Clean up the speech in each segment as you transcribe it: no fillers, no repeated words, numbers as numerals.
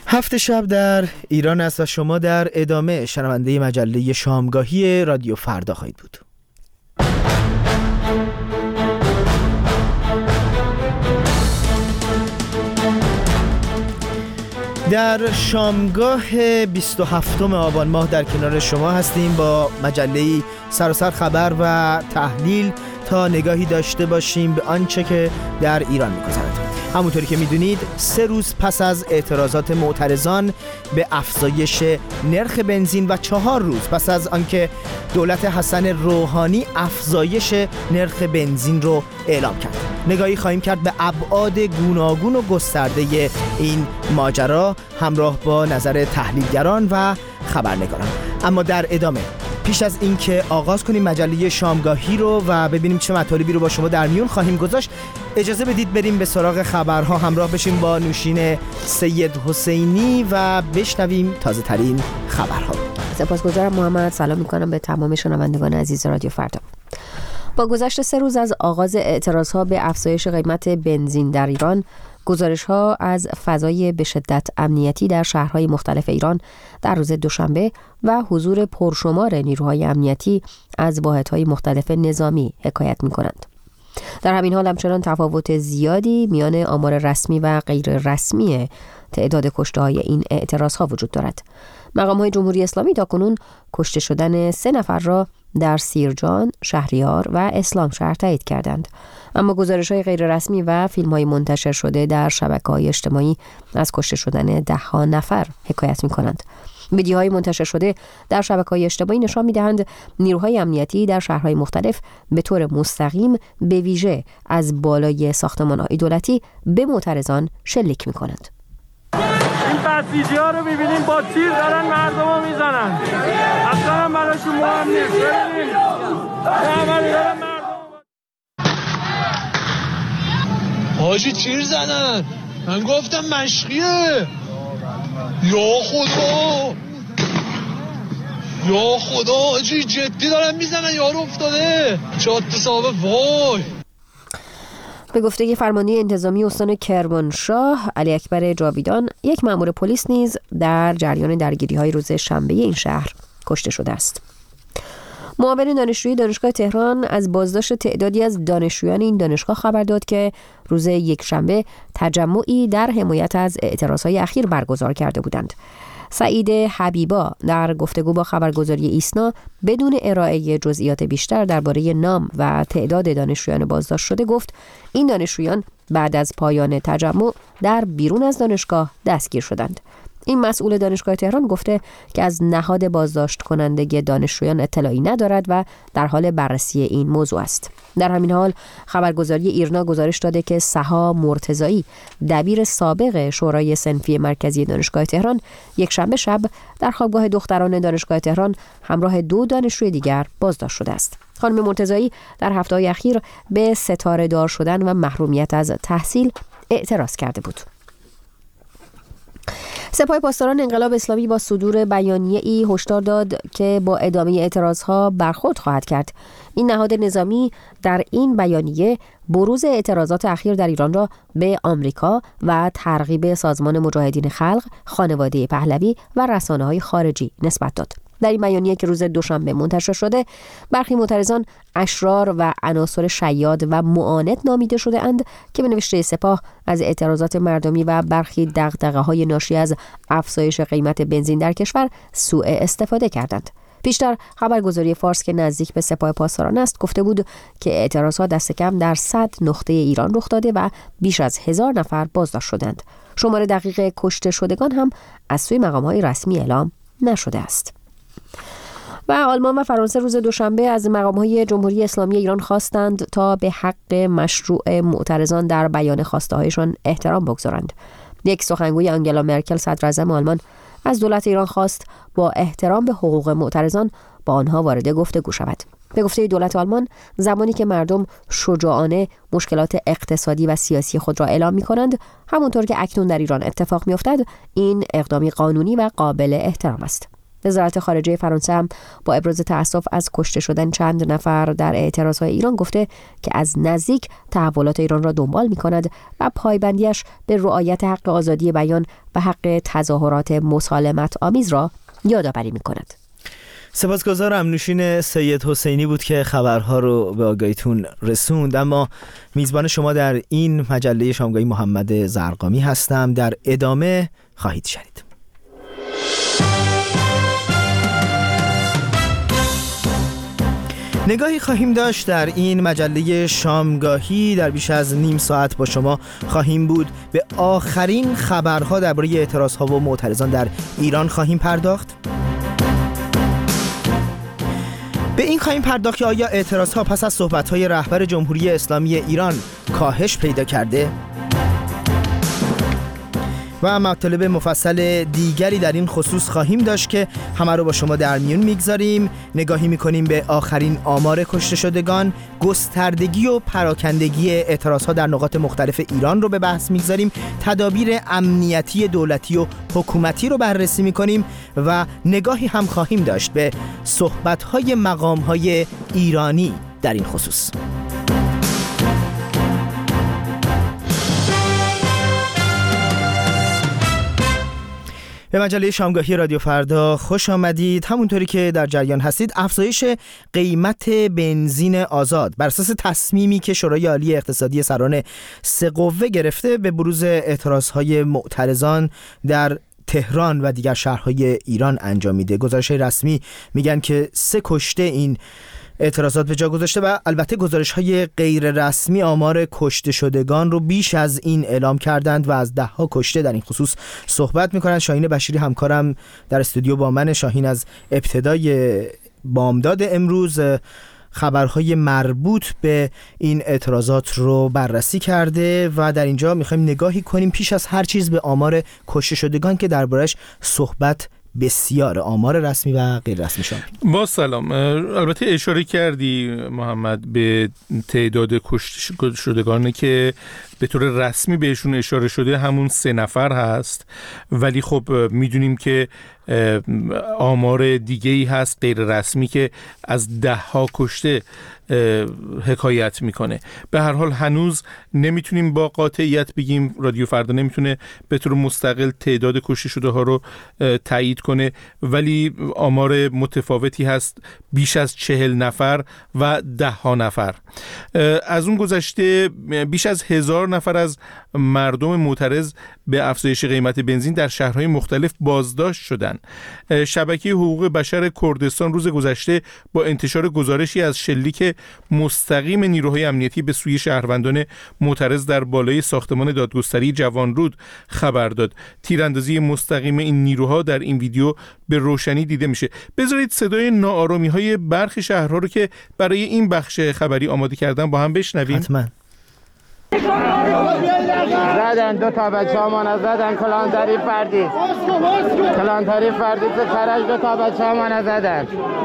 هفت شب در ایران است و شما در ادامه شنونده مجله شامگاهی رادیو فردا خواهید بود. در شامگاه 27 آبان ماه در کنار شما هستیم با مجله سراسر خبر و تحلیل تا نگاهی داشته باشیم به آنچه که در ایران می‌گذرد. همونطوری که میدونید 3 روز پس از اعتراضات معترضان به افزایش نرخ بنزین و 4 روز پس از آنکه دولت حسن روحانی افزایش نرخ بنزین رو اعلام کرد، نگاهی خواهیم کرد به ابعاد گوناگون و گسترده این ماجرا همراه با نظر تحلیلگران و خبرنگاران. اما در ادامه، پیش از اینکه آغاز کنیم مجله شامگاهی رو و ببینیم چه مطالبی رو با شما در میون خواهیم گذاشت، اجازه بدید بریم به سراغ خبرها، همراه بشیم با نوشین سید حسینی و بشنویم تازه ترین خبرها. سپاسگزارم محمد. سلام میکنم به تمام شنوندگان عزیز رادیو فردا. با گذشت 3 روز از آغاز اعتراضها به افزایش قیمت بنزین در ایران، گزارش‌ها از فضای به شدت امنیتی در شهرهای مختلف ایران در روز دوشنبه و حضور پرشمار نیروهای امنیتی از واحدهای مختلف نظامی حکایت می‌کنند. در همین حال همچنان تفاوت زیادی میان آمار رسمی و غیر رسمی تعداد کشته‌های این اعتراض‌ها وجود دارد. مقام‌های جمهوری اسلامی تاکنون کشته شدن 3 نفر را در سیرجان، شهریار و اسلام شهر تایید کردند. اما گزارش‌های غیر رسمی و فیلم‌های منتشر شده در شبکه‌های اجتماعی از کشته شدن 10 نفر حکایت می‌کنند. ویدیوهای منتشر شده در شبکه‌های اجتماعی نشان می‌دهند نیروهای امنیتی در شهرهای مختلف به طور مستقیم به ویژه از بالای ساختمان‌های دولتی به معترضان شلیک می‌کنند. این بسیجی‌ها رو می‌بینیم با تیر دارن مردمو میزنن. اصلا هم براشون مهم نیست. ببینیم حاجی تیر زدن. من گفتم مشقیه. یا خدا حاجی جدی دارن میزنن، یارو افتاده جاده صاحب. وای. به گفته فرمانده انتظامی استان کرمانشاه علی اکبر جاویدان، یک مأمور پلیس نیز در جریان درگیری‌های روز شنبه این شهر کشته شده است. معاون دانشجویی دانشگاه تهران از بازداشت تعدادی از دانشجویان این دانشگاه خبر داد که روز یکشنبه تجمعی در حمایت از اعتراضهای اخیر برگزار کرده بودند. سعید حبیبا در گفتگو با خبرگزاری ایسنا بدون ارائه جزئیات بیشتر درباره نام و تعداد دانشجویان بازداشت شده گفت این دانشجویان بعد از پایان تجمع در بیرون از دانشگاه دستگیر شدند. این مسئول دانشگاه تهران گفته که از نهاد بازداشت کننده دانشجویان اطلاعی ندارد و در حال بررسی این موضوع است. در همین حال خبرگزاری ایرنا گزارش داده که سها مرتضایی دبیر سابق شورای صنفی مرکزی دانشگاه تهران یکشنبه شب در خوابگاه دختران دانشگاه تهران همراه 2 دانشجوی دیگر بازداشت شده است. خانم مرتضایی در هفته‌های اخیر به ستاره دار شدن و محرومیت از تحصیل اعتراض کرده بود. سپاه پاسداران انقلاب اسلامی با صدور بیانیه‌ای هشدار داد که با ادامه اعتراضها برخورد خواهد کرد. این نهاد نظامی در این بیانیه بروز اعتراضات اخیر در ایران را به آمریکا و ترغیب سازمان مجاهدین خلق، خانواده پهلوی و رسانه‌های خارجی نسبت داد. در این بیانیه که روز دوشنبه منتشر شده، برخی معترضان اشرار و عناصر شیاد و معاند نامیده شده اند که به نوشته سپاه از اعتراضات مردمی و برخی دغدغه‌های ناشی از افزایش قیمت بنزین در کشور سوء استفاده کردند. پیشتر خبرگزاری فارس که نزدیک به سپاه پاسداران است گفته بود که اعتراضات دست کم در 100 نقطه ایران رخ داده و بیش از 1000 نفر بازداشت شدند. شمار دقیق کشته شدگان هم از سوی مقام‌های رسمی اعلام نشده است. و آلمان و فرانسه روز دوشنبه از مقام‌های جمهوری اسلامی ایران خواستند تا به حق مشروع معترضان در بیان خواسته‌هایشان احترام بگذارند. یک سخنگوی آنگلا مرکل صدراعظم آلمان از دولت ایران خواست با احترام به حقوق معترضان با آنها وارد گفتگو شود. به گفته دولت آلمان، زمانی که مردم شجاعانه مشکلات اقتصادی و سیاسی خود را اعلام می‌کنند، همونطور که اکنون در ایران اتفاق می‌افتد، این اقدامی قانونی و قابل احترام است. وزارت خارجه فرانسه هم با ابراز تأسف از کشته شدن چند نفر در اعتراضهای ایران گفته که از نزدیک تحولات ایران را دنبال می‌کند و پایبندیش به رعایت حق آزادی بیان و حق تظاهرات مسالمت آمیز را یادآوری می‌کند. سپاسگزارم. نوشین سید حسینی بود که خبرها رو به آگاهیتون رسوند. اما میزبان شما در این مجله شامگاهی محمد زرقامی هستم. در ادامه خواهید شنید. نگاهی خواهیم داشت در این مجله شامگاهی. در بیش از نیم ساعت با شما خواهیم بود. به آخرین خبرها درباره اعتراضها و معترضان در ایران خواهیم پرداخت. به این خواهیم پرداخت که آیا اعتراضها پس از صحبت‌های رهبر جمهوری اسلامی ایران کاهش پیدا کرده؟ و مطالب مفصل دیگری در این خصوص خواهیم داشت که همه رو با شما در میون میگذاریم. نگاهی میکنیم به آخرین آمار کشته شدگان، گستردگی و پراکندگی اعتراضها در نقاط مختلف ایران رو به بحث میگذاریم، تدابیر امنیتی دولتی و حکومتی رو بررسی میکنیم و نگاهی هم خواهیم داشت به صحبت‌های مقام‌های ایرانی در این خصوص. به مجله شامگاهی رادیو فردا خوش آمدید. همونطوری که در جریان هستید، افزایش قیمت بنزین آزاد بر اساس تصمیمی که شورای عالی اقتصادی سران سه قوه گرفته به بروز اعتراضهای معترضان در تهران و دیگر شهرهای ایران انجام میده. گزارش رسمی میگن که 3 کشته این اعتراضات به جا گذاشته و البته گزارش‌های غیر رسمی آمار کشته شدگان رو بیش از این اعلام کردند و از 10 کشته در این خصوص صحبت می‌کنند. شاهین بشیری همکارم در استودیو با من. شاهین از ابتدای بامداد امروز خبرهای مربوط به این اعتراضات رو بررسی کرده و در اینجا می‌خوایم نگاهی کنیم پیش از هر چیز به آمار کشته شدگان که دربارش صحبت بسیار، آمار رسمی و غیر رسمی شد. با سلام. البته اشاره کردی محمد به تعداد کشته شدگانی که به طور رسمی بهشون اشاره شده همون 3 نفر هست، ولی خب میدونیم که آمار دیگه‌ای هست غیر رسمی که از 10 کشته حکایت میکنه. به هر حال هنوز نمیتونیم با قاطعیت بگیم، رادیو فردا نمیتونه به طور مستقل تعداد کشته شده ها رو تایید کنه، ولی آمار متفاوتی هست، بیش از 40 نفر و 10 نفر. از اون گذشته بیش از 1000 نفر از مردم معترض به افزایش قیمت بنزین در شهرهای مختلف بازداشت شدند. شبکه حقوق بشر کردستان روز گذشته با انتشار گزارشی از شلیک مستقیم نیروهای امنیتی به سوی شهروندان معترض در بالای ساختمان دادگستری جوانرود خبر داد. تیراندازی مستقیم این نیروها در این ویدیو به روشنی دیده میشه. بذارید صدای ناآرامی‌های برخی شهرها رو که برای این بخش خبری آماده کردن با هم بشنویم. حتما. زدن 2 تا بچه‌مان زدن، کلانتری فردی تو کرج 2 تا بچه‌مان زدن.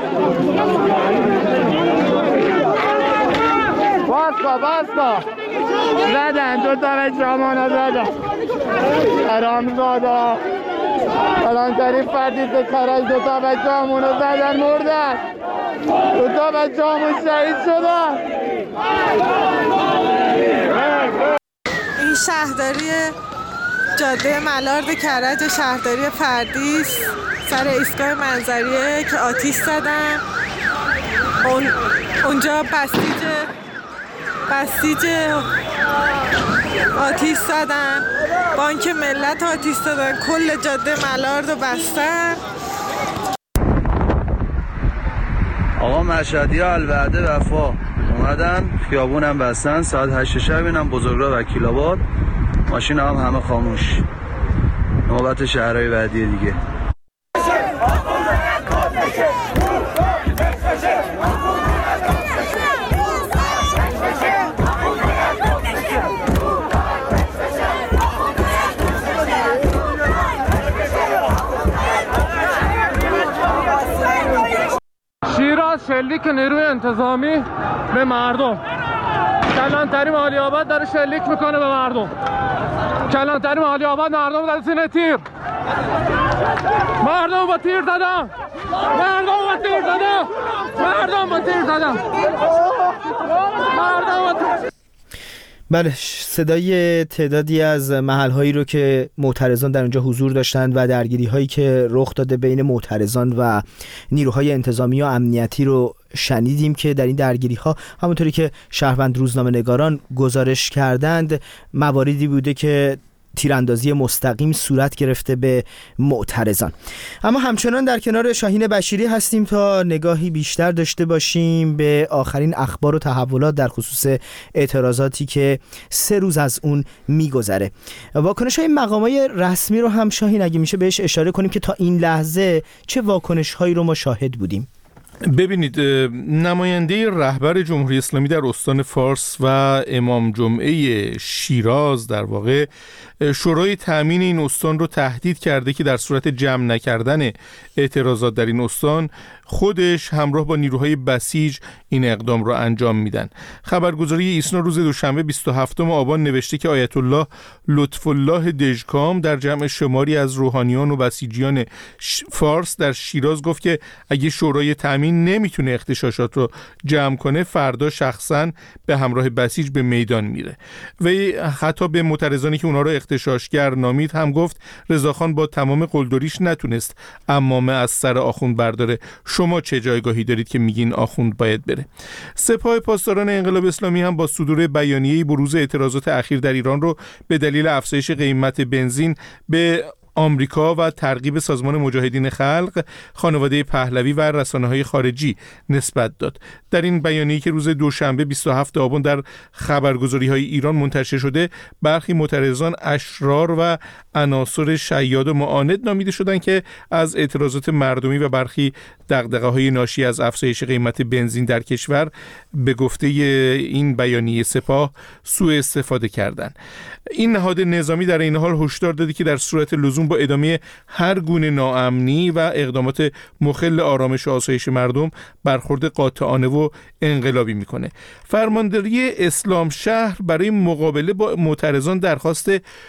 باز کن زدن 2 تا بچه‌مان زدن. حرامزادا کلانتری فردی تو کرج 2 تا بچه‌مون زدن، مردن. 2 تا بچه‌مون شهید شدن. این شهرداری جاده ملارد کرج و شهرداری فردیس سر ایستگاه منظریه که آتیش زدن. اونجا بسیج آتیش زدن، بانک ملت آتیش زدن، کل جاده ملارد رو بستن. آقا مشهدی‌ها الوعده وفا اومدن، خیابونم بستن. ساعت 8 شب اینم بزرگراه وکیل آباد، ماشین هم همه خاموش. نوبت شهرهای بعدی دیگه. شیراز شلیک نیروی انتظامی به مردم. کلانتری مالی آباد داره شلیک میکنه به مردم. کلانتری مالی آباد مردم زده سینه تیر، مردم با تیر زدن، مردم با تیر زدن، مردم با تیر زدن، مردم با تیر. بله، صدای تعدادی از محل‌هایی رو که معترضان در اونجا حضور داشتند و درگیری‌هایی که رخ داده بین معترضان و نیروهای انتظامی و امنیتی رو شنیدیم که در این درگیری‌ها همونطوری که شهروند روزنامه‌نگاران گزارش کردند مواردی بوده که تیراندازی مستقیم صورت گرفته به معترضان. اما همچنان در کنار شاهین بشیری هستیم تا نگاهی بیشتر داشته باشیم به آخرین اخبار و تحولات در خصوص اعتراضاتی که 3 روز از اون میگذره. واکنش‌های مقامات رسمی رو هم شاهین اگه میشه بهش اشاره کنیم که تا این لحظه چه واکنش‌هایی رو ما شاهد بودیم. ببینید، نماینده رهبر جمهوری اسلامی در استان فارس و امام جمعه شیراز در واقع شورای تامین این استان رو تهدید کرده که در صورت جمع نکردن اعتراضات در این استان خودش همراه با نیروهای بسیج این اقدام رو انجام میدن. خبرگزاری ایسنا روز دوشنبه 27 آبان نوشته که آیت الله لطف الله دژکام در جمع شماری از روحانیان و بسیجیان فارس در شیراز گفت که اگه شورای تامین نمیتونه اغتشاشات رو جمع کنه فردا شخصا به همراه بسیج به میدان میره. و حتی به معترضانی که اونا رو اغتشاشگر نامید هم گفت رضاخان با تمام قلدریش نتونست عمامه از سر آخوند برداره، شما چه جایگاهی دارید که میگین آخوند باید بره؟ سپاه پاسداران انقلاب اسلامی هم با صدور بیانیه‌ای بروز اعتراضات اخیر در ایران رو به دلیل افزایش قیمت بنزین به آمریکا و ترغیب سازمان مجاهدین خلق، خانواده پهلوی و رسانه‌های خارجی نسبت داد. در این بیانیه‌ای که روز دوشنبه 27 آبان در خبرگزاری‌های ایران منتشر شده، برخی معترضان اشرار و عناصر شیاد و معاند نامیده شدند که از اعتراضات مردمی و برخی دغدغه‌های ناشی از افزایش قیمت بنزین در کشور به گفته این بیانیه سپاه سوء استفاده کردند. این نهاد نظامی در این حال هشدار داده که در صورت لزوم با ادامه هر گونه ناامنی و اقدامات مخل آرامش و آسایش مردم برخورد قاطعانه و انقلابی میکنه. فرمانداری اسلام شهر برای مقابله با معترضان درخواست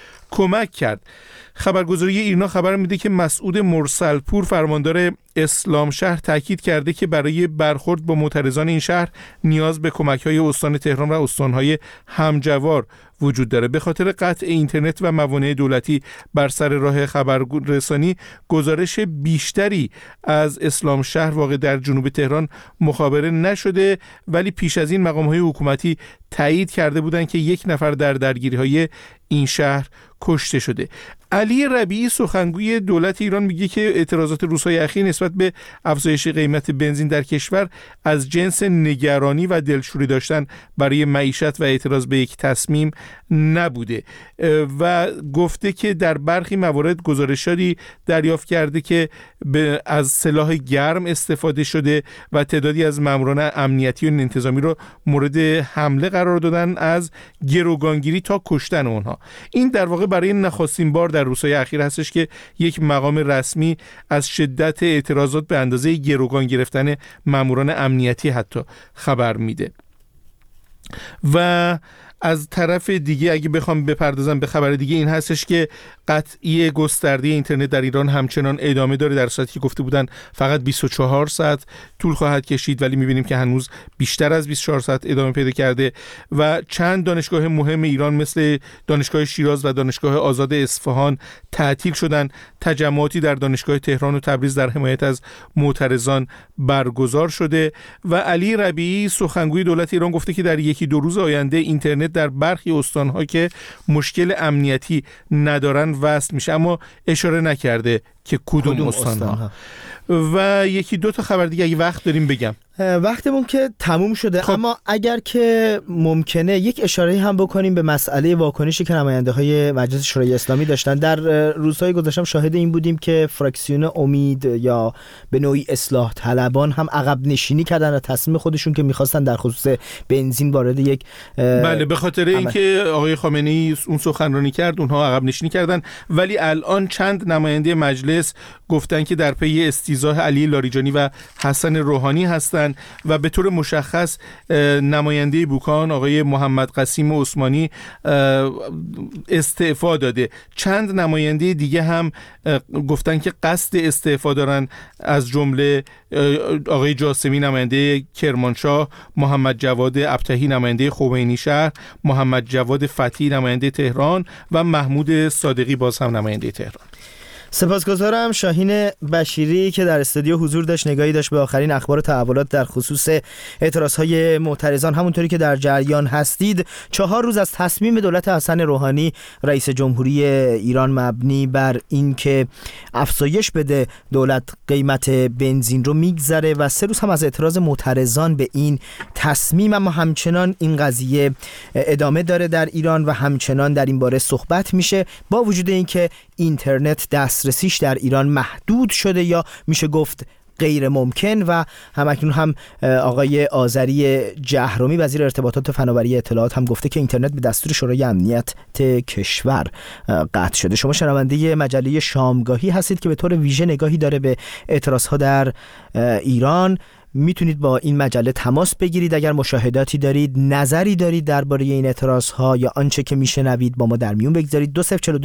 کمک کرد. خبرگزاری ایرنا خبر میده که مسعود مرسلپور فرماندار اسلام شهر تاکید کرده که برای برخورد با معترضان این شهر نیاز به کمک‌های استان تهران و استان‌های همجوار وجود داره. به خاطر قطع اینترنت و موانع دولتی بر سر راه خبررسانی گزارش بیشتری از اسلام شهر واقع در جنوب تهران مخابره نشده، ولی پیش از این مقام‌های حکومتی تایید کرده بودند که 1 نفر در درگیری‌های این شهر کشته شده. علی ربیعی سخنگوی دولت ایران میگه که اعتراضات روزهای اخیر نسبت به افزایش قیمت بنزین در کشور از جنس نگرانی و دلشوری داشتن برای معیشت و اعتراض به یک تصمیم نبوده و گفته که در برخی موارد گزارشاتی دریافت کرده که از سلاح گرم استفاده شده و تعدادی از ماموران امنیتی و انتظامی رو مورد حمله قرار دادن، از گروگانگیری تا کشتن اونها. این در واقع برای نخستین بار در روزهای اخیر هستش که یک مقام رسمی از شدت اعتراضات به اندازه گروگان گرفتن ماموران امنیتی حتی خبر میده. و از طرف دیگه اگه بخوام بپردازم به خبر دیگه، این هستش که قطعی گسترده اینترنت در ایران همچنان ادامه داره، در صورتی که گفته بودن فقط 24 ساعت طول خواهد کشید، ولی میبینیم که هنوز بیشتر از 24 ساعت ادامه پیدا کرده و چند دانشگاه مهم ایران مثل دانشگاه شیراز و دانشگاه آزاد اصفهان تعطیل شدن. تجمعاتی در دانشگاه تهران و تبریز در حمایت از معترضان برگزار شده و علی ربیعی سخنگوی دولت ایران گفته که در 1-2 روز آینده اینترنت در برخی استان‌ها که مشکل امنیتی ندارن وصل میشه، اما اشاره نکرده که کدوم استان‌ها. و 1-2 تا خبر دیگه اگه وقت داریم بگم. وقتمون که تموم شده، خب. اما اگر که ممکنه یک اشاره هم بکنیم به مسئله واکنشی که نماینده‌های مجلس شورای اسلامی داشتن. در روزهای گذشته شاهد این بودیم که فراکسیون امید یا به نوعی اصلاح طلبان هم عقب نشینی کردن و تصمیم خودشون که می‌خواستن در خصوص بنزین وارد یک بله به خاطر اینکه آقای خامنه‌ای اون سخنرانی کرد اونها عقب نشینی کردن، ولی الان چند نماینده مجلس مجلس گفتن که در پی استیضاح علی لاریجانی و حسن روحانی هستند و به طور مشخص نماینده بوکان آقای محمد قسیم عثمانی استعفا داده. چند نماینده دیگه هم گفتن که قصد استعفا دارن، از جمله آقای جاسمی نماینده کرمانشاه، محمد جواد ابتهی نماینده خمینی شهر، محمد جواد فتحی نماینده تهران و محمود صادقی باز هم نماینده تهران. سپاسگزارم شاهین بشیری که در استودیو حضور داشت، نگاهی داشت به آخرین اخبار و تحولات در خصوص اعتراضهای معترضان. همونطوری که در جریان هستید 4 روز از تصمیم دولت حسن روحانی رئیس جمهوری ایران مبنی بر این که افزایش بده دولت قیمت بنزین رو میگذره و 3 روز هم از اعتراض معترضان به این تصمیم. اما همچنان این قضیه ادامه داره در ایران و همچنان در این باره صحبت میشه، با وجود اینکه اینترنت دسترسیش در ایران محدود شده یا میشه گفت غیر ممکن و همکنون هم آقای آذری جهرومی وزیر ارتباطات و فناوری اطلاعات هم گفته که اینترنت به دستور شورای امنیت کشور قطع شده. شما شنونده مجله شامگاهی هستید که به طور ویژه نگاهی داره به اعتراضها در ایران. میتونید با این مجله تماس بگیرید اگر مشاهداتی دارید، نظری دارید درباره این اعتراضها یا آنچه که میشنوید با ما در میون بگذارید.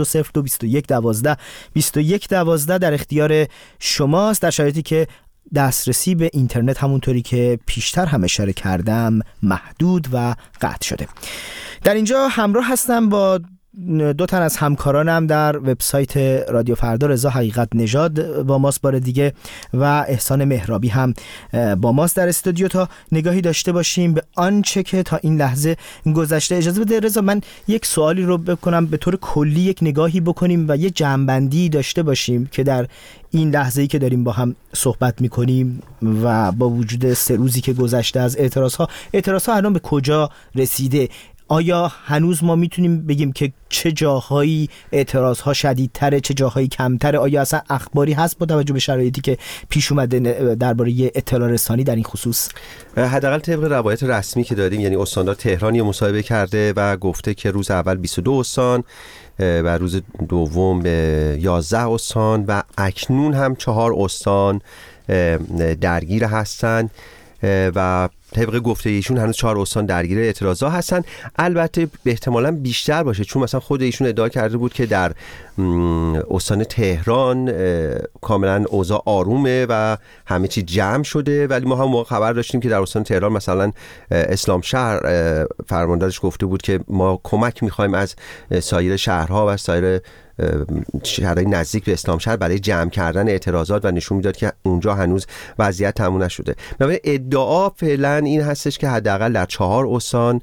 2042022112 در اختیار شماست، در شرایطی که دسترسی به اینترنت همونطوری که پیشتر هم اشاره کردم محدود و قطع شده. در اینجا همراه هستم با 2 تن از همکارانم در وبسایت رادیو فردا. رضا حقیقت نژاد با ماست بار دیگه و احسان مهرابی هم با ماست در استودیو تا نگاهی داشته باشیم به آنچه که تا این لحظه گذشته. اجازه بده رضا من یک سوالی رو بکنم، به طور کلی یک نگاهی بکنیم و یه جمع‌بندی داشته باشیم که در این لحظه‌ای که داریم با هم صحبت می‌کنیم و با وجود 3 روزی که گذشته از اعتراضها الان به کجا رسیده؟ آیا هنوز ما میتونیم بگیم که چه جاهایی اعتراضها شدیدتره، چه جاهایی کمتره؟ آیا اصلا اخباری هست با توجه به شرایطی که پیش اومده درباره اطلاع رسانی در این خصوص؟ حداقل طبق روایت رسمی که داریم، یعنی استاندار تهرانی مصاحبه کرده و گفته که روز اول 22 استان و روز دوم 11 استان و اکنون هم 4 استان درگیر هستند و طبق گفته ایشون هنوز 4 استان درگیر اعتراضا هستن. البته احتمالاً بیشتر باشه، چون مثلا خود ایشون ادعا کرده بود که در استان تهران کاملا اوضاع آرومه و همه چی جمع شده، ولی ما هم خبر داشتیم که در استان تهران مثلا اسلام شهر فرماندارش گفته بود که ما کمک می‌خوایم از سایر شهرها و سایر شهرهای نزدیک به اسلام شهر برای جمع کردن اعتراضات و نشون میداد که اونجا هنوز وضعیت تموم نشده. بنابراین ادعا فعلا این هستش که حداقل در 4 استان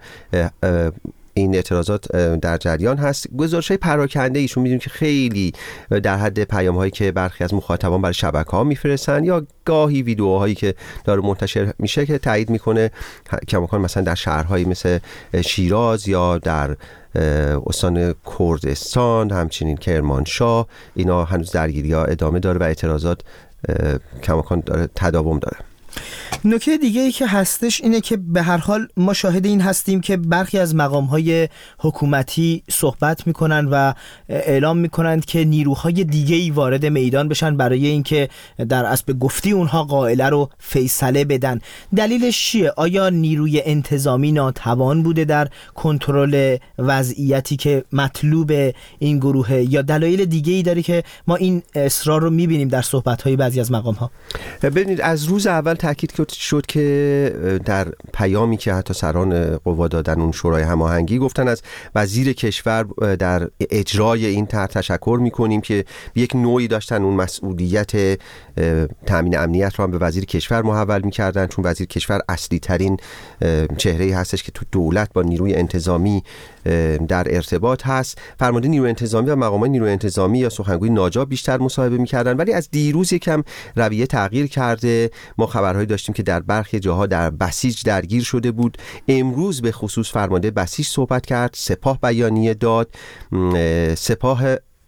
این اعتراضات در جریان هست. گزارش‌های پراکنده ایشون می‌دونیم که خیلی در حد پیام‌هایی که برخی از مخاطبان برای شبکه‌ها می‌فرستن یا گاهی ویدیوهایی که داره منتشر میشه که تایید میکنه کماکان مثلا در شهرهایی مثل شیراز یا در استان کردستان، همچنین کرمانشاه، اینا هنوز درگیری‌ها ادامه داره و اعتراضات کماکان داره تداوم داره. نکته دیگه ای که هستش اینه که به هر حال ما شاهد این هستیم که برخی از مقام‌های حکومتی صحبت میکنن و اعلام میکنند که نیروهای دیگه ای وارد میدان بشن برای اینکه در اسب گفتی اونها قائله رو فیصله بدن. دلیلش چیه؟ آیا نیروی انتظامی ناتوان بوده در کنترل وضعیتی که مطلوب این گروهه یا دلایل دیگه ای داره که ما این اصرار رو میبینیم در صحبت‌های بعضی از مقام‌ها؟ ببینید از روز اول تاکید شد که در پیامی که حتی سران قوا دادن اون شورای هماهنگی گفتن از وزیر کشور در اجرای این طرح تشکر میکنیم که یک نوعی داشتن اون مسئولیت تامین امنیت رو هم به وزیر کشور محول میکردن، چون وزیر کشور اصلی ترین چهره‌ای هستش که تو دولت با نیروی انتظامی در ارتباط هست. فرمانده نیروی انتظامی و مقامات نیروی انتظامی یا سخنگوی ناجا بیشتر مصاحبه میکردن، ولی از دیروز یکم رویه تغییر کرده. ما خبرهایی داشتیم که در برخی جاها در بسیج درگیر شده بود. امروز به خصوص فرمانده بسیج صحبت کرد، سپاه بیانیه داد. سپاه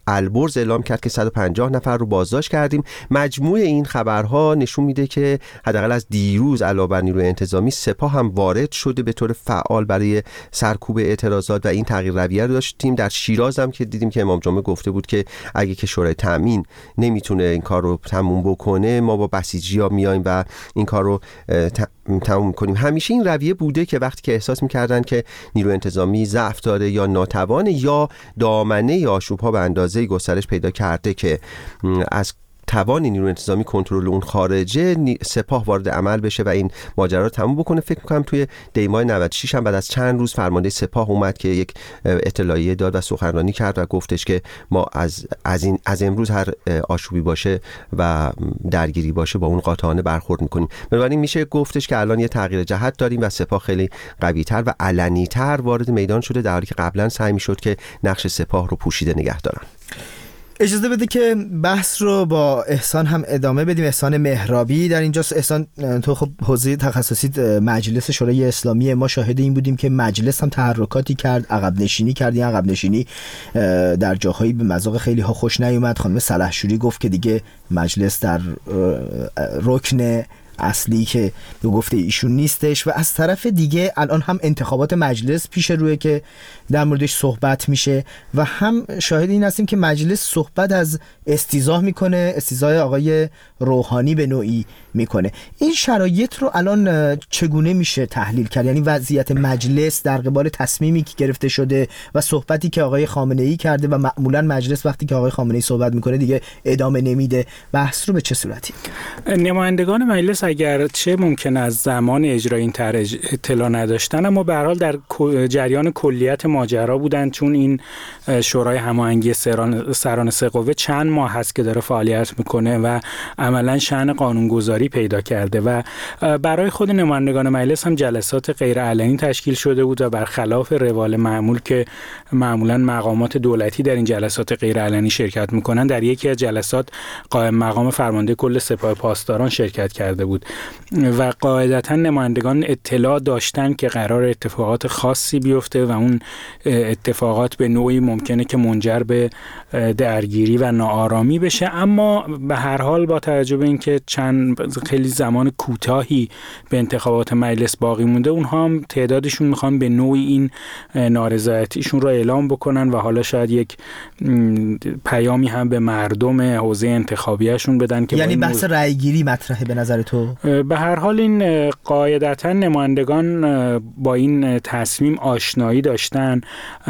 البرز اعلام کرد که 150 نفر رو بازداشت کردیم. مجموع این خبرها نشون میده که حداقل از دیروز علاوه بر نیروی انتظامی سپاه هم وارد شده به طور فعال برای سرکوب اعتراضات و این تغییر رویه رو داشتیم. در شیراز هم که دیدیم که امام جمعه گفته بود که اگه که شورای تامین نمیتونه این کار رو تموم بکنه ما با بسیجی‌ها میایم و این کار رو تموم کنیم. همیشه این رویه بوده که وقتی که احساس میکردن که نیروی انتظامی ضعف داره یا ناتوانه یا دامنه آشوب‌ها به اندازه گسترش پیدا کرده که از توان نیروی انتظامی کنترل اون خارجه، سپاه وارد عمل بشه و این ماجرا رو تموم بکنه. فکر می‌کنم توی دیماه 96 هم بعد از چند روز فرمانده سپاه اومد که یک اطلاعیه داد و سخنرانی کرد و گفتش که ما از امروز هر آشوبی باشه و درگیری باشه با اون قاطعانه برخورد می‌کنیم. بنابراین میشه گفتش که الان یه تغییر جهت داریم و سپاه خیلی قوی‌تر و علنی‌تر وارد میدان شده، در حالی که قبلا سعی می‌شد که نقش سپاه رو پوشیده نگه دارن. اجازه بده که بحث رو با احسان هم ادامه بدیم. احسان مهرابی در اینجاست. احسان، تو خب حوزه تخصصی مجلس شورای اسلامی، ما شاهد این بودیم که مجلس هم تحرکاتی کرد، عقب نشینی کرد. این عقب نشینی در جاهایی به مذاق خیلی ها خوش نیومد. خانم سلحشوری گفت که دیگه مجلس در رکن اصلی که به گفته ایشون نیستش و از طرف دیگه الان هم انتخابات مجلس پیش روی که در موردش صحبت میشه و هم شاهد این هستیم که مجلس صحبت از استیضاح میکنه، استیضاح آقای روحانی به نوعی میکنه. این شرایط رو الان چگونه میشه تحلیل کرد؟ یعنی وضعیت مجلس در قبال تصمیمی که گرفته شده و صحبتی که آقای خامنه‌ای کرده و معمولا مجلس وقتی که آقای خامنه‌ای صحبت میکنه دیگه ادامه نمیده، بحث رو به چه صورتی؟ نمایندگان مجلس اگرچه ممکن از زمان اجرای این طرح اطلاع نداشتن، اما به هر حال در جریان کلیت ماجرا بودن، چون این شورای هماهنگی سران سه قوه چند ماه هست که داره فعالیت میکنه و عملاً شأن قانونگذاری پیدا کرده و برای خود نمایندگان مجلس هم جلسات غیر علنی تشکیل شده بود و برخلاف روال معمول که معمولاً مقامات دولتی در این جلسات غیر علنی شرکت میکنن، در یکی از جلسات قائم مقام فرمانده کل سپاه پاسداران شرکت کرده بود و قاعدتاً نمایندگان اطلاع داشتن که قرار اتفاقات خاصی بیفته و اون اتفاقات به نوعی ممکنه که منجر به درگیری و ناآرامی بشه. اما به هر حال با توجه به اینکه خیلی زمان کوتاهی به انتخابات مجلس باقی مونده، اونها هم تعدادشون میخوان به نوعی این نارضایتیشون رو اعلام بکنن و حالا شاید یک پیامی هم به مردم حوزه انتخابیشون بدن که یعنی بحث رأیگیری مطرحه به نظر تو؟ به هر حال این قاعدتاً نمایندگان با این تصمیم آشنایی داشتن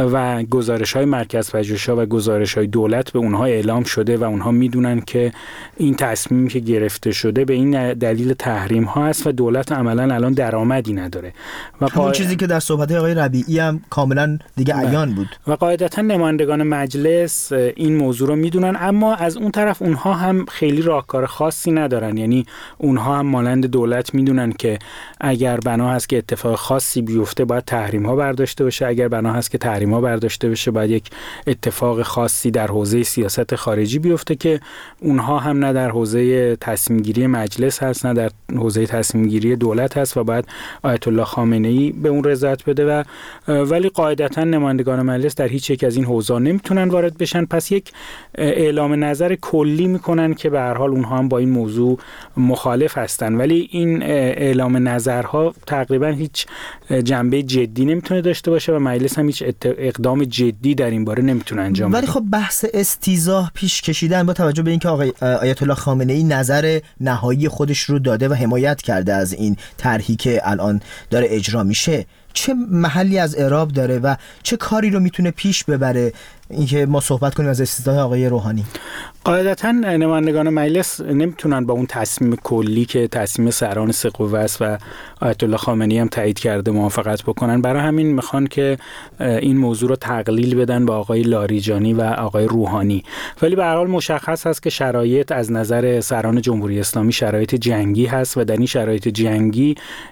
و گزارش‌های مرکز پژوهش‌ها و گزارش‌های دولت به اونها اعلام شده و اونها میدونن که این تصمیمی که گرفته شده به این دلیل تحریم‌ها است و دولت عملاً الان درآمدی نداره و همون چیزی که در صحبت‌های آقای ربیعی هم کاملاً دیگه عیان بود و قاعدتاً نمایندگان مجلس این موضوع رو میدونن، اما از اون طرف اونها هم خیلی راهکار خاصی ندارن. یعنی اونها هم مانند دولت میدونن که اگر بنا هست که اتفاق خاصی بیفته باید تحریم‌ها برداشته بشه، اگر بنا هست که تحریم‌ها برداشته بشه باید یک اتفاق خاصی در حوزه سیاست خارجی بیفته که اونها هم نه در حوزه تصمیم گیری مجلس هست نه در حوزه تصمیم گیری دولت هست و باید آیت الله خامنه‌ای به اون رضایت بده و ولی قاعدتاً نمایندگان مجلس در هیچ یک از این حوزه‌ها نمیتونن وارد بشن. پس یک اعلام نظر کلی میکنن که به هر حال اونها هم با این موضوع مخالف هستن، ولی این اعلام نظرها تقریبا هیچ جنبه جدی نمیتونه داشته باشه و مجلس هم هیچ اقدام جدی در این باره نمیتونه انجام بده. ولی خب بحث استیضاح پیش کشیدن با توجه به اینکه آقای آیت الله خامنه‌ای نظر نهایی خودش رو داده و حمایت کرده از این طرحی که الان داره اجرا میشه، چه محلی از اعراب داره و چه کاری رو میتونه پیش ببره اینکه ما صحبت کنیم از استیضاح آقای روحانی؟ قاعدتاً نمایندگان مجلس نمیتونن با اون تصمیم کلی که تصمیم سران سه قوه است و آیت الله خامنه‌ای هم تایید کرده موافقت بکنن. برای همین میخوان که این موضوع رو تقلیل بدن با آقای لاریجانی و آقای روحانی. ولی به هر حال مشخص است که شرایط از نظر سران جمهوری اسلامی شرایط جنگی هست و در این شرایط جنگی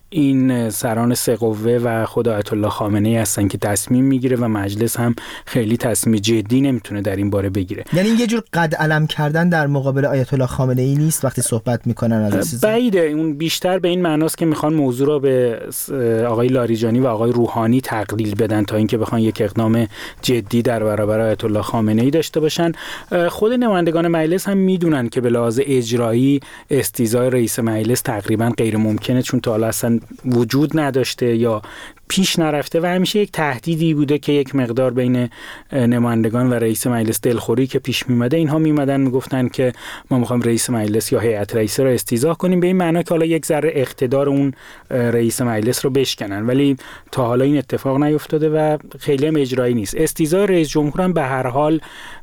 این سران سه قوه و خود آیت الله خامنه‌ای هستن که تصمیم میگیره و مجلس هم خیلی تصمیم جدی نمیتونه در این باره بگیره. یعنی یه جور قد علم جمع کردن در مقابل آیت الله خامنه ای نیست وقتی صحبت میکنن از استیضاح؟ بعیده. اون بیشتر به این معناست که میخوان موضوع رو به آقای لاریجانی و آقای روحانی تقلیل بدن تا اینکه بخوان یک اقدام جدی در برابر آیت الله خامنه ای داشته باشن. خود نمایندگان مجلس هم میدونن که به لحاظ اجرایی استیضاح رئیس مجلس تقریبا غیر ممکنه، چون تا حالا اصلا وجود نداشته یا پیش نرفته و همیشه یک تهدیدی بوده که یک مقدار بین نمایندگان و رئیس مجلس دلخوری که پیش میمده، اینها میمدن میگفتن که ما میخوایم رئیس مجلس یا هیئت رئیسه رو استیضاح کنیم، به این معنا که حالا یک ذره اقتدار اون رئیس مجلس رو بشکنن، ولی تا حالا این اتفاق نیفتاده و خیلی هم اجرایی نیست. استیضاح رئیس جمهور هم به هر حال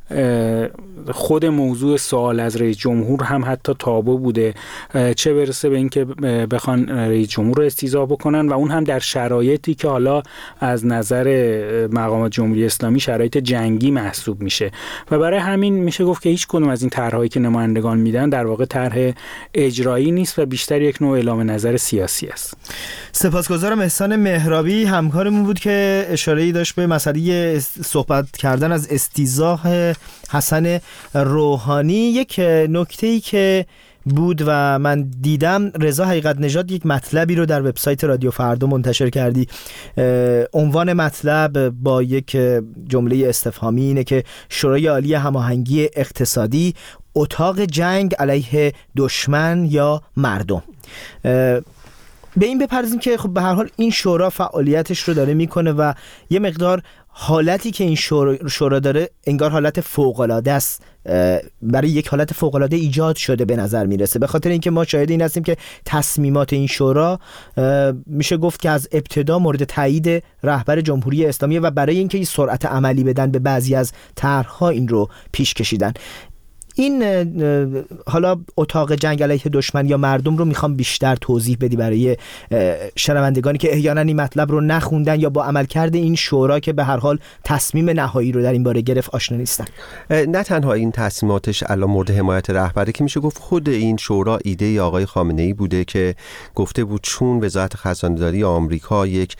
خود موضوع سوال از رئیس جمهور هم حتی تابو بوده، چه برسه به اینکه بخوان رئیس جمهور رو استیضاح بکنن و اون هم در شرایطی که حالا از نظر مقامات جمهوری اسلامی شرایط جنگی محسوب میشه و برای همین میشه گفت که هیچ کدوم از این طرح‌هایی که نمایندگان میدن در واقع طرح اجرایی نیست و بیشتر یک نوع اعلام نظر سیاسی است. سپاسگزارم. احسان مهرابی همکارمون بود که اشاره‌ای داشت به مسئله صحبت کردن از استیضاح حسن روحانی. یک نکته‌ای که بود و من دیدم، رضا حقیقت نژاد یک مطلبی رو در وبسایت رادیو فردا منتشر کردی. عنوان مطلب با یک جمله استفهامی اینه که شورای عالی هماهنگی اقتصادی، اتاق جنگ علیه دشمن یا مردم. به این بپردازیم که خب به هر حال این شورا فعالیتش رو داره میکنه و یه مقدار حالتی که این شورا داره انگار حالت فوق‌العاده است، برای یک حالت فوق‌العاده ایجاد شده به نظر میرسه، به خاطر اینکه ما شاهد این هستیم که تصمیمات این شورا میشه گفت که از ابتدا مورد تایید رهبر جمهوری اسلامی و برای اینکه این سرعت عملی بدن به بعضی از طرح‌ها این رو پیش کشیدن. این حالا اتاق جنگ علیه دشمن یا مردم رو میخوام بیشتر توضیح بدی برای شنوندگانی که احیانا این مطلب رو نخوندن یا با عملکرد این شورا که به هر حال تصمیم نهایی رو در این باره گرفت آشنا نیستن. نه تنها این تصمیماتش الان مورد حمایت رهبره که میشه گفت خود این شورا ایده آقای خامنه‌ای بوده که گفته بود چون وزارت خزانه‌داری آمریکا یک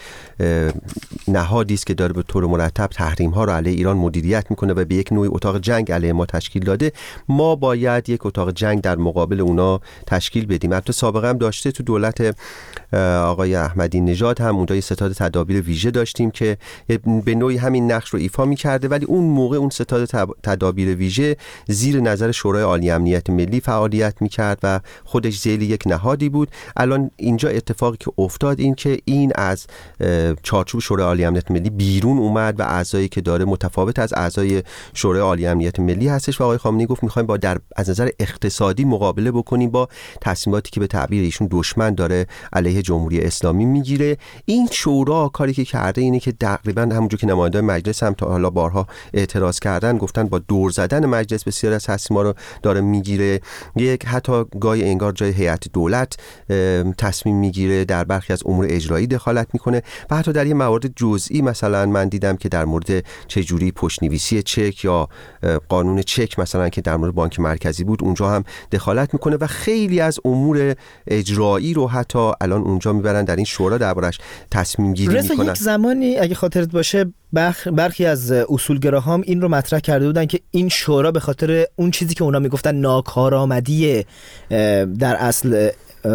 نهادی است که داره به طور مرتب تحریم‌ها رو علیه ایران مدیریت میکنه و به یک نوعی اتاق جنگ علیه ما تشکیل داده، ما باید یک اتاق جنگ در مقابل اونا تشکیل بدیم. حتی سابقه هم داشته تو دولت آقای احمدی نژاد هم اونجا یه ستاد تدابیر ویژه داشتیم که به نوعی همین نقش رو ایفا می‌کرده، ولی اون موقع اون ستاد تدابیر ویژه زیر نظر شورای عالی امنیت ملی فعالیت می‌کرد و خودش ذیل یک نهادی بود. الان اینجا اتفاقی که افتاد این که این از چارچوب شورای عالی امنیت ملی بیرون اومد و اعضایی که داره متفاوت از اعضای شورای عالی امنیت ملی هستش و آقای خامنه‌ای گفت می‌خوایم با از نظر اقتصادی مقابله بکنیم با تصمیماتی که به تعبیر ایشون دشمن داره علیه جمهوری اسلامی میگیره. این شورا کاری که کرده اینه که تقریبا همونجور که نمایندگان مجلس هم تا حالا بارها اعتراض کردن، گفتن با دور زدن مجلس بسیار از تصمیم‌ها رو داره میگیره، یک حتی گاهی انگار جای هیئت دولت تصمیم میگیره، در برخی از امور اجرایی دخالت میکنه و حتی در یه موارد جزئی مثلا من دیدم که در مورد چه جوری پشت‌نویسی چک یا قانون چک مثلا که در مورد بانک مرکزی بود اونجا هم دخالت میکنه و خیلی از امور اجرایی رو حتی الان اونجا میبرن در این شورا دربارش تصمیم گیری میکنن. یک زمانی اگه خاطرت باشه برخی از اصولگراها هم این رو مطرح کرده بودن که این شورا به خاطر اون چیزی که اونا میگفتن ناکارآمدی در اصل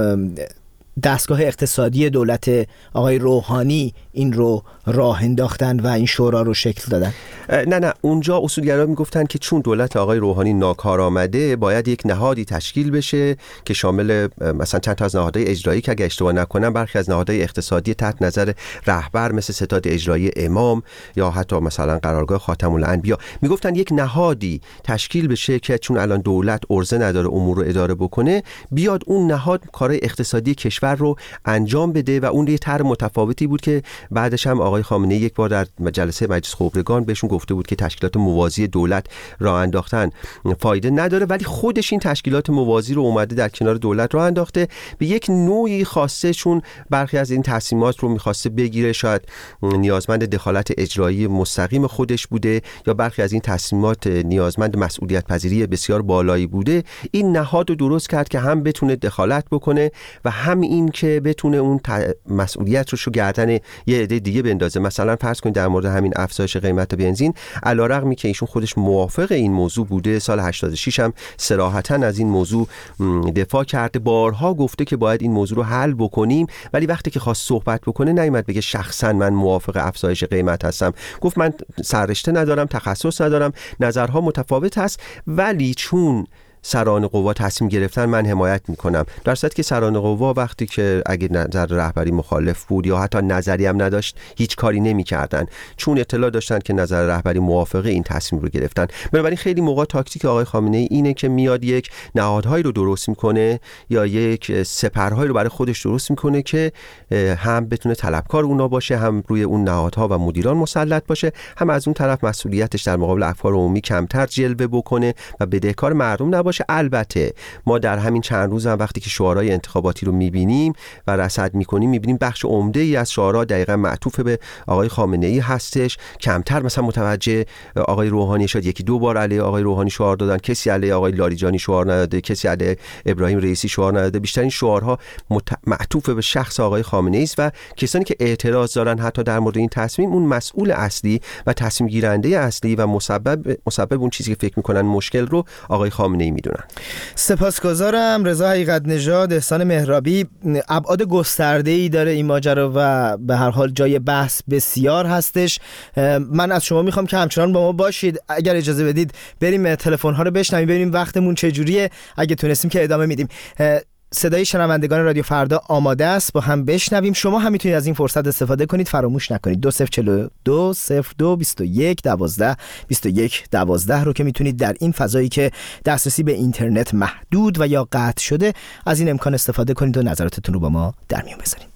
دستگاه اقتصادی دولت آقای روحانی این رو راه انداختن و این شورا رو شکل دادن. نه اونجا اصولگرا میگفتن که چون دولت آقای روحانی ناکارآمده باید یک نهادی تشکیل بشه که شامل مثلا چند تا از نهادهای اجرایی که اگه اشتباه نکنم برخی از نهادهای اقتصادی تحت نظر رهبر مثل ستاد اجرایی امام یا حتی مثلا قرارگاه خاتم الانبیا، میگفتن یک نهادی تشکیل بشه که چون الان دولت عرضه نداره امور رو اداره بکنه، بیاد اون نهاد کارهای اقتصادی کشور رو انجام بده و اون یه طرح متفاوتی بود که بعدش هم آقای خامنه‌ای یک بار در جلسه مجلس خبرگان بهشون گفته بود که تشکیلات موازی دولت راه انداختن فایده نداره، ولی خودش این تشکیلات موازی رو اومده در کنار دولت راه انداخته، به یک نوعی خواسته چون برخی از این تصمیمات رو می‌خواسته بگیره، شاید نیازمند دخالت اجرایی مستقیم خودش بوده یا برخی از این تصمیمات نیازمند مسئولیت پذیری بسیار بالایی بوده، این نهاد رو درست کرد که هم بتونه دخالت بکنه و هم این این که بتونه اون مسئولیت رو گردن یه عده دیگه بندازه. مثلا فرض کنید در مورد همین افزایش قیمت بنزین، علیرغمی که ایشون خودش موافق این موضوع بوده، سال 86 هم صراحتاً از این موضوع دفاع کرده، بارها گفته که باید این موضوع رو حل بکنیم، ولی وقتی که خواست صحبت بکنه نیومد بگه شخصا من موافق افزایش قیمت هستم. گفت من سررشته ندارم، تخصص ندارم، نظرها متفاوت هست، ولی چون سران قوا تصمیم گرفتن من حمایت میکنم. در صورتی که سران قوا وقتی که اگه نظر رهبری مخالف بود یا حتی نظری هم نداشت هیچ کاری نمیکردن، چون اطلاع داشتن که نظر رهبری موافقه این تصمیم رو گرفتن. بنابراین خیلی موقع تاکتیک آقای خامنه ای اینه که میاد یک نهادهایی رو درست میکنه یا یک سپرهایی رو برای خودش درست میکنه که هم بتونه طلبکار اونا باشه، هم روی اون نهادها و مدیران مسلط باشه، هم از اون طرف مسئولیتش در مقابل افکار عمومی کمتر جلوه بکنه و بدهکار مردم نباشه. البته ما در همین چند روز هم وقتی که شعارهای انتخاباتی رو میبینیم و رصد میکنیم، میبینیم بخش عمده ای از شعارها دقیقاً معطوف به آقای خامنه ای هستش. کمتر مثلا متوجه آقای روحانی شد، یکی دو بار علیه آقای روحانی شعار دادن، کسی علیه آقای لاریجانی شعار نداده، کسی علیه ابراهیم رئیسی شعار نداده. بیشتر این شعارها معطوف به شخص آقای خامنه ای است و کسانی که اعتراض دارن حتی در مورد این تصمیم، اون مسئول اصلی و تصمیم گیرنده اصلی و مسبب اون چیزی که فکر میکنن مشکل رو آقای خامنه ای میدونن. سپاسگزارم. رضا حقیقت نژاد، احسان مهرابی. ابعاد گسترده‌ای داره این ماجرا و به هر حال جای بحث بسیار هستش. من از شما میخوام که همچنان با ما باشید. اگر اجازه بدید بریم تلفن ها رو بشنویم، ببینیم وقتمون چجوریه. اگه تونستیم که ادامه میدیم. صدای شنوندگان رادیو فردا آماده است، با هم بشنویم. شما هم میتونید از این فرصت استفاده کنید، فراموش نکنید 2042 02 21 12 21 12 رو که میتونید در این فضایی که دسترسی به اینترنت محدود و یا قطع شده از این امکان استفاده کنید و نظراتتون رو با ما در میون بذارید.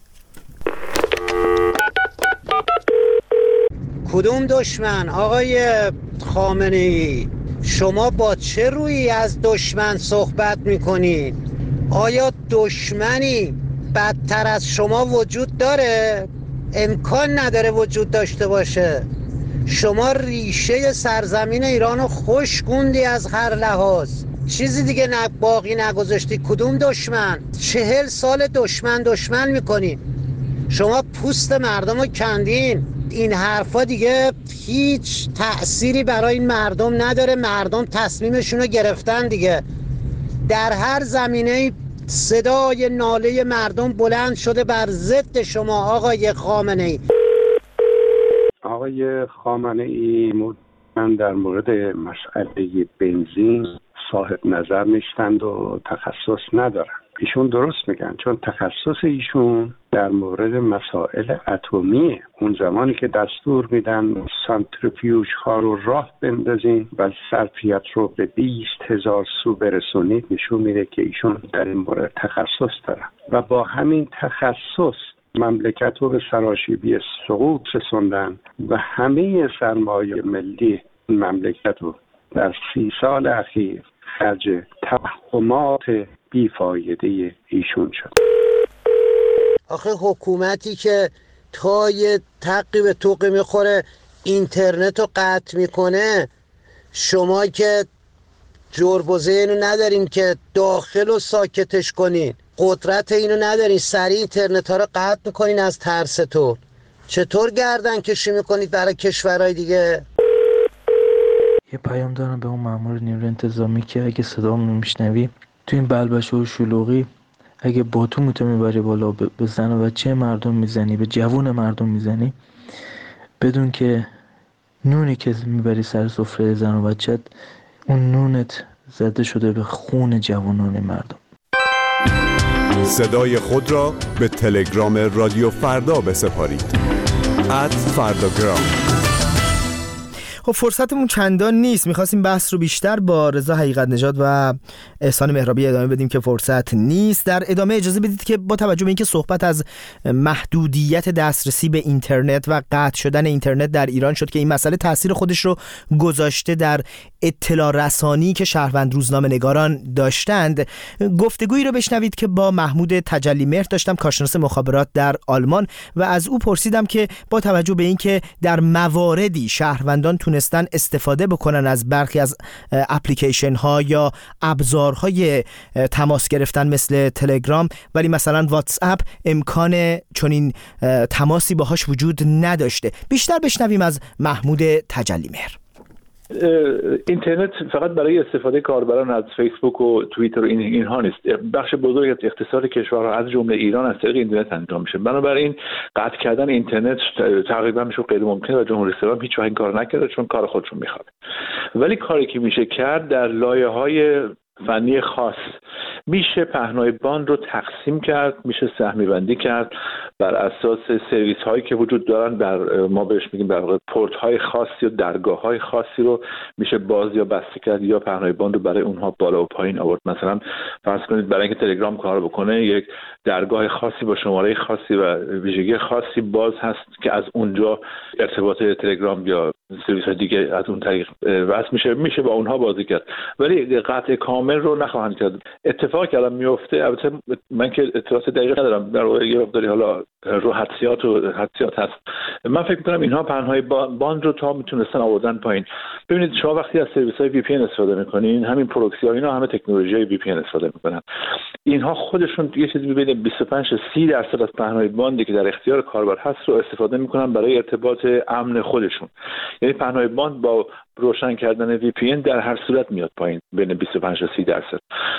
کدوم دشمن آقای خامنه ای؟ شما با چه رویی از دشمن صحبت میکنید؟ آیا دشمنی بدتر از شما وجود داره؟ امکان نداره وجود داشته باشه. شما ریشه سرزمین ایرانو خشکوندی از هر لحاظ، چیزی دیگه باقی نگذاشتی. کدوم دشمن؟ 40 سال دشمن میکنی. شما پوست مردم رو کندین. این حرفا دیگه هیچ تأثیری برای این مردم نداره. مردم تصمیمشون رو گرفتن دیگه. در هر زمینه صدای ناله مردم بلند شده بر ضد شما آقای خامنه ای. آقای خامنه ای من در مورد مسئله بنزین صاحب نظر نیستند و تخصص ندارن. ایشون درست میگن، چون تخصص ایشون در مورد مسائل اتمیه. اون زمانی که دستور میدن سانتریفیوژ ها رو راه بندازین و ظرفیت رو به 20,000 سو برسونید، نشون میده که ایشون در این مورد تخصص دارن و با همین تخصص مملکت رو به سراشیبی سقوط رسوندن و همه سرمایه ملی مملکت رو در 30 سال اخیر خرج توهمات بیفایده ایشون شد. آخه حکومتی که تا یه تقی به توقی میخوره اینترنت رو قطع میکنه، شما که جربوزه اینو ندارین که داخل رو ساکتش کنین، قدرت اینو ندارین، سریع اینترنت ها رو قطع میکنین از ترستون، چطور گردن کشی میکنید برای کشورهای دیگه؟ یه پیام دارم به اون مأمور نیروی انتظامی که اگه صدامو میشنوی تو این بلبشه و شلوغی، اگه باتومتو میبری بالا به زن و بچه مردم میزنی، به جوون مردم میزنی، بدون که نونی که میبری سر سفره زن و بچت، اون نونت زده شده به خون جوانان مردم. صدای خود را به تلگرام رادیو فردا بسپارید. @فرداگرام. خب فرصتمون چندان نیست، میخواستیم بحث رو بیشتر با رضا حقیقت نژاد و احسان مهرابی ادامه بدیم که فرصت نیست. در ادامه اجازه بدید که با توجه به اینکه صحبت از محدودیت دسترسی به اینترنت و قطع شدن اینترنت در ایران شد که این مسئله تاثیر خودش رو گذاشته در اطلاع رسانی که شهروند روزنامه نگاران داشتند، گفتگویی رو بشنوید که با محمود تجلی مهر داشتم، کارشناس مخابرات در آلمان، و از او پرسیدم که با توجه به اینکه در مواردی شهروندان تونستن استفاده بکنن از برخی از اپلیکیشن ها یا ابزارهای تماس گرفتن مثل تلگرام، ولی مثلا واتس اپ امکان چنین تماسی باهاش وجود نداشته. بیشتر بشنویم از محمود تجلیمهر. اینترنت فقط برای استفاده کاربران از فیسبوک و توییتر و اینها نیست. بخش بزرگی از اقتصاد کشورها از جمله ایران از طریق اینترنت انجام میشه. بنابراین قطع کردن اینترنت تقریبا میشه غیر ممکن و جمهوری اسلامی هیچ وقت این کار نکرده چون کار خودشون میخواد. ولی کاری که میشه کرد در لایه‌های فنی خاص میشه پهنای باند رو تقسیم کرد، میشه سهمی بندی کرد بر اساس سرویس هایی که وجود دارن. ما بهش میگیم در واقع پورت های خاصی و درگاه های خاصی رو میشه باز یا بسته کرد یا پهنای باند رو برای اونها بالا و پایین آورد. مثلا فرض کنید برای اینکه تلگرام کار بکنه یک درگاه خاصی با شماره خاصی و ویژگی خاصی باز هست که از اونجا ارتباط تلگرام یا سرویس های دیگه از اون طریق وصل میشه با اونها بازی کرد، ولی قطع کامل رو نخواهند کرد. اتفاقی که الان میفته، البته من که اطلاعات دقیق ندارم، در واقع یه مقداری حالا رو حدسیات هست. من فکر می‌کنم اینها پهن‌های باند رو تا میتونستن آوردن پایین. ببینید شما وقتی از سرویس‌های وی پی ان استفاده می‌کنین، همین پروکسی ها اینا همه تکنولوژی وی پی ان استفاده می‌کنن. اینها خودشون یه چیزی بین 25 تا 30% از پهن‌های باندی که در اختیار کاربر هست رو استفاده می‌کنن برای ارتباط امن خودشون. یعنی پهن‌های باند با روشن کردن وی پی ان در هر صورت میاد پایین بین 25 تا 30%.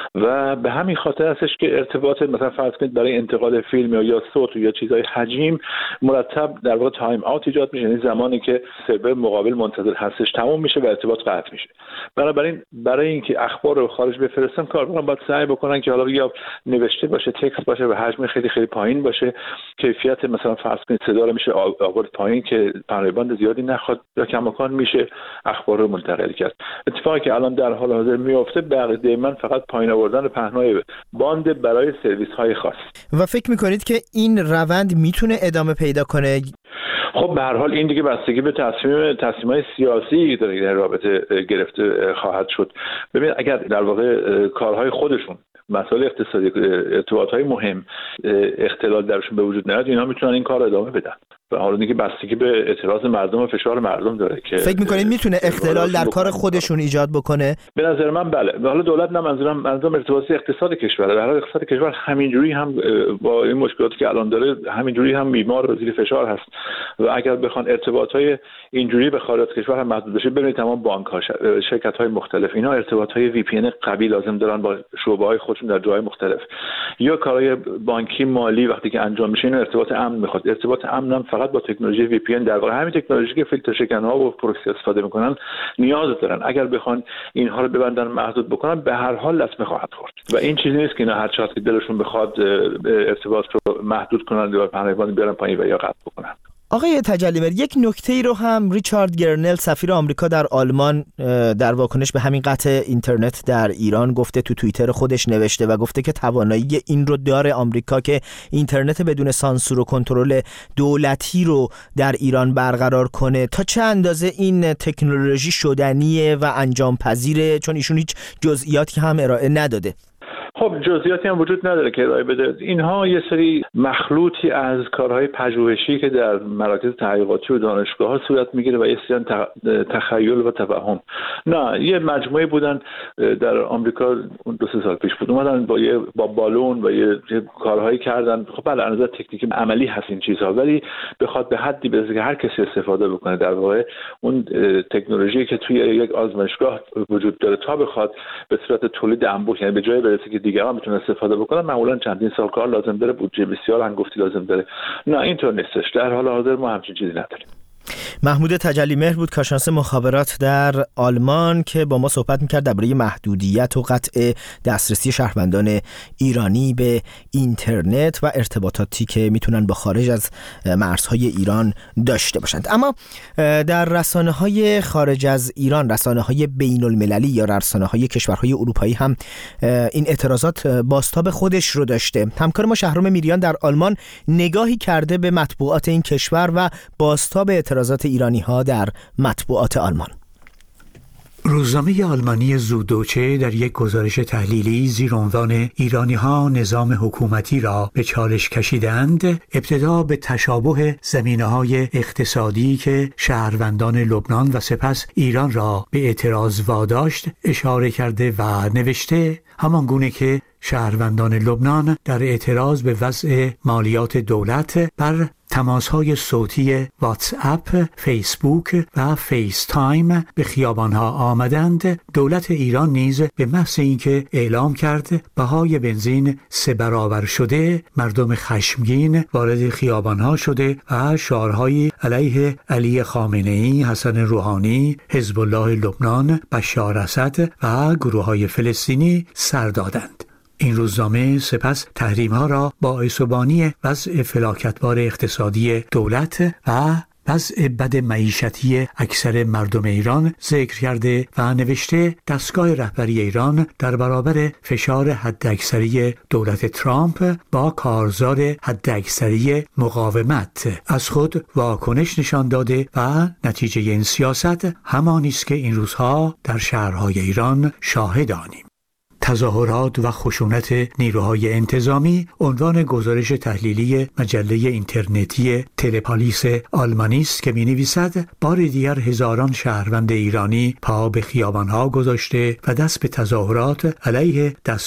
و به همین خاطر هستش که ارتباط مثلا فرض کنید برای انتقال فیلم یا صوت یا چیزای حجیم مرتب در واقع تایم اوت ایجاد میشه، یعنی زمانی که سرور مقابل منتظر هستش تموم میشه و ارتباط قطع میشه. بنابراین برای اینکه اخبار رو خارج بفرستن کاربران باید سعی بکنن که حالا یا نوشته باشه، تکست باشه و حجم خیلی خیلی پایین باشه، کیفیت مثلا فرض کنید صدا رو میشه آورد پایین که پهنای باند زیادی نخواد یا کماکان میشه اخبار رو منتقل کرد. اتفاقی که الان در حال حاضر میفته بقیه من فقط پایین آوردن پهنای باند برای سرویس های خاص. و فکر میکنید که این روند میتونه ادامه پیدا کنه؟ خب به هر حال این دیگه بستگی به تصمیم‌های سیاسی در این رابطه گرفته خواهد شد. ببین اگر در واقع کارهای خودشون مسائل اقتصادی ارتباطات مهم اختلال درشون به وجود نیاد، اینا میتونن این کار رو ادامه بدن. و حالا دیگه بستگی به اعتراض مردم و فشار مردم داره که فکر می‌کنید میتونه اختلال در کار خودشون ایجاد بکنه؟ به نظر من بله. و حالا دولت نه، منظورم مردم ارتباط اقتصاد کشوره. در حال اقتصاد کشور همینجوری هم با این مشکلاتی که الان داره همینجوری هم بیمار و زیر فشار هست و اگر بخوان ارتباطات اینجوری به خارج از کشور هم محدود بشه، ببینید تمام بانک‌ها، شرکت‌های مختلف اینا ارتباطات وی پی ان قوی لازم دارن با شعبه‌های خودشون در جاهای مختلف. یا کارهای بانکی مالی وقتی که انجام میشه این ارتباط امن میخواد. ارتباط امن هم فقط با تکنولوژی وی پی ان، در واقع همین تکنولوژی که فیلتر شکن‌ها و پروکسی استفاده میکنن نیاز دارن. اگر بخوان اینها رو ببندن محدود بکنن به هر حال لطمه خواهد خورد و این چیزی نیست که نه هر چقدر که دلشون بخواد ارتباط رو محدود کنن یا پهنای باند بیارن پایین و یا قطع بکنن. آقای تجلیمهر، یک نکته ای رو هم ریچارد گرنل سفیر آمریکا در آلمان در واکنش به همین قطع اینترنت در ایران گفته، تو توییتر خودش نوشته و گفته که توانایی این رو داره آمریکا که اینترنت بدون سانسور و کنترل دولتی رو در ایران برقرار کنه. تا چه اندازه این تکنولوژی شدنیه و انجام پذیره؟ چون ایشون هیچ جزئیاتی هم ارائه نداده. خب جزئیاتی هم وجود نداره که ارائه بده. اینها یه سری مخلوطی از کارهای پژوهشی که در مراکز تحقیقاتی و دانشگاه‌ها صورت میگیره و یه سری تخیل و توهم. نه، یه مجموعه بودن در آمریکا 2-3 سال پیش بود، اومدن با بالون و یه کارهایی کردن. خب بله از نظر تکنیکی عملی هست این چیزها، ولی بخواد به حدی برسه که هر کسی استفاده بکنه، در واقع اون تکنولوژی که توی یک آزمایشگاه وجود داره تا بخواد به صورت تولید انبوه، یعنی به جای برسه که دیگران میتونن استفاده بکنن، معمولا چندین سال کار لازم داره، بودجه بسیار هنگفتی لازم داره. نه اینطور نیستش. در حال حاضر ما همچین چیزی نداریم. محمود تجلیمهر بود، کارشناس مخابرات در آلمان که با ما صحبت میکرد درباره محدودیت و قطع دسترسی شهروندان ایرانی به اینترنت و ارتباطاتی که میتونن با خارج از مرزهای ایران داشته باشند. اما در رسانه‌های خارج از ایران، رسانه‌های بین‌المللی یا رسانه‌های کشورهای اروپایی هم این اعتراضات بازتاب خودش رو داشته. همکار ما شهرام میریان در آلمان نگاهی کرده به مطبوعات این کشور و بازتاب اعتراضات ایرانی‌ها در مطبوعات آلمان. روزنامه آلمانی زودوچه در یک گزارش تحلیلی زیر عنوان ایرانی‌ها نظام حکومتی را به چالش کشیدند، ابتدا به تشابه زمینه‌های اقتصادی که شهروندان لبنان و سپس ایران را به اعتراض واداشت اشاره کرده و نوشته همان گونه که شهروندان لبنان در اعتراض به وضع مالیات دولت بر تماس‌های صوتی واتس اپ، فیسبوک و فیس تایم به خیابان‌ها آمدند، دولت ایران نیز به محض اینکه اعلام کرد بهای بنزین 3 برابر شده، مردم خشمگین وارد خیابان‌ها شده و شعارهایی علیه علی خامنه‌ای، حسن روحانی، حزب الله لبنان، بشار اسد و گروه‌های فلسطینی سر دادند. این روزنامه سپس تحریم‌ها را باعث و بانی وضع فلاکتبار اقتصادی دولت و وضع بد معیشتی اکثر مردم ایران ذکر کرده و نوشته دستگاه رهبری ایران در برابر فشار حداکثری دولت ترامپ با کارزار حداکثری مقاومت از خود واکنش نشان داده و نتیجه این سیاست همانی است که این روزها در شهرهای ایران شاهدانیم. تظاهرات و خشونت نیروهای انتظامی عنوان گزارش تحلیلی مجله اینترنتی تلپالیس آلمانی است که می‌نویسد بار دیگر هزاران شهروند ایرانی پا به خیابان‌ها گذاشته و دست به تظاهرات علیه